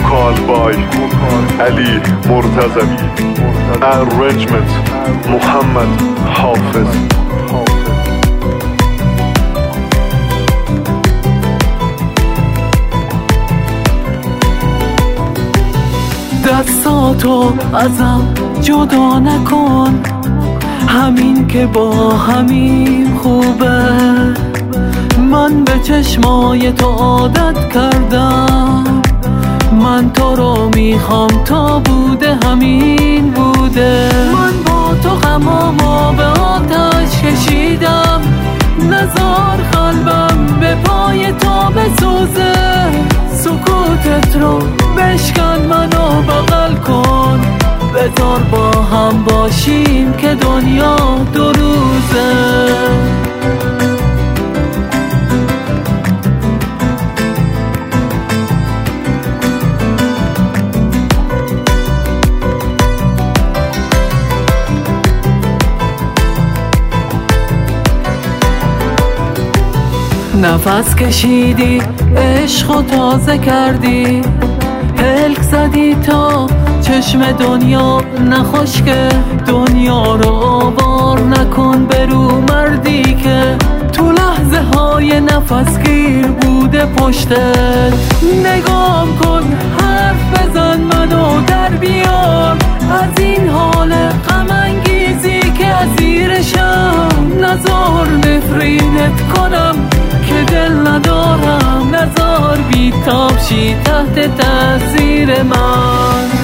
Vocal by Ali Murtazavi. Arrangement Muhammad Hafiz. دستاتو ازم جدا نکن، همین که با همین خوبه. من به چشمای تو عادت کردم، من تو رو میخوام تا بوده همین بوده. من با تو غمامو به آتش کشیدم، نزار قلبم به پای تو بسوزه. سکوتت رو بشکن، منو بغل کن، بذار با هم باشیم که دنیا دو روزه. نفس کشیدی، عشقو تازه کردی، پلک زدی تا چشم دنیا نخشکه. دنیا رو آوار نکن برو مردی که تو لحظه های نفس گیر بوده پشتت. نگام کن، حرف بزن، منو در بیار از این حال غم انگیزی که اسیرشم. نزار نفرینت کنم که دل ندارم، نزار بیتاب شی تحت تاثیر من.